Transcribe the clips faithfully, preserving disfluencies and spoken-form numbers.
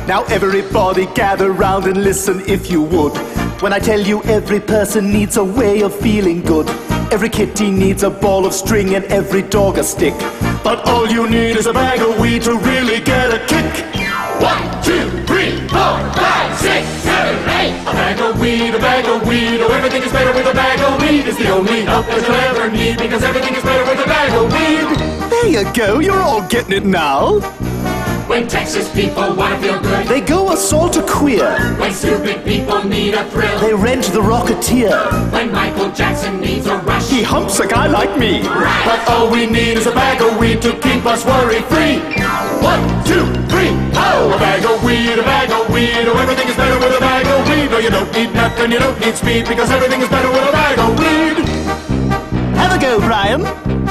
Now everybody gather round and listen if you would. When I tell you every person needs a way of feeling good. Every kitty needs a ball of string and every dog a stick. But all you need is a bag of weed to really get a kick. One, two, three, four, five, six, seven, eight. A bag of weed, a bag of weed. Oh, everything is better with a bag of weed. It's the only help that you'll ever need, because everything is better with a bag of weed. There you go, you're all getting it now. When Texas people want to feel good, they go assault a queer. When stupid people need a thrill, they rent the Rocketeer. When Michael Jackson needs a rush, he humps a guy like me. Right. But all we need is a bag of weed to keep us worry-free. One, two, three, oh! A bag of weed, a bag of weed. Oh, everything is better with a bag of weed. No, you don't need nothing, you don't need speed, because everything is better with a bag of weed. Have a go, Brian.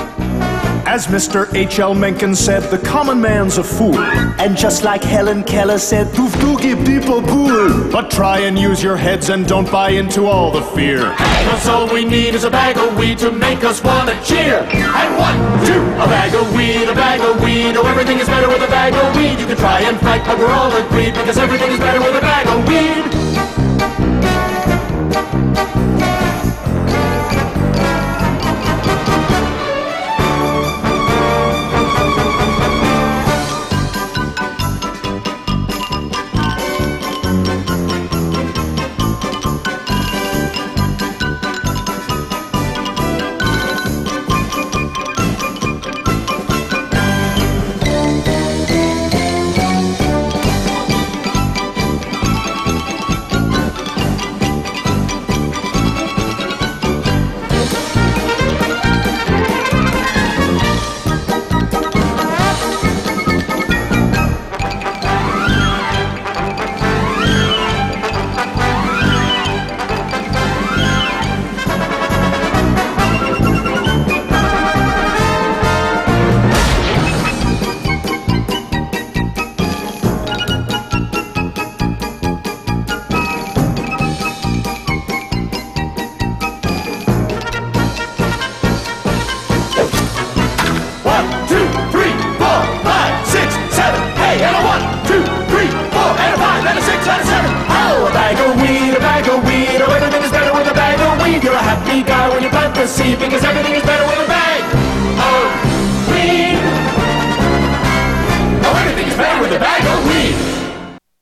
As Mister H L Mencken said, the common man's a fool. And just like Helen Keller said, "Toof dookie people pool." But try and use your heads and don't buy into all the fear. Cause all we need is a bag of weed to make us wanna cheer. And one, two, a bag of weed, a bag of weed. Oh, everything is better with a bag of weed. You can try and fight, but we're all agreed, because everything is better with a bag of weed. Because everything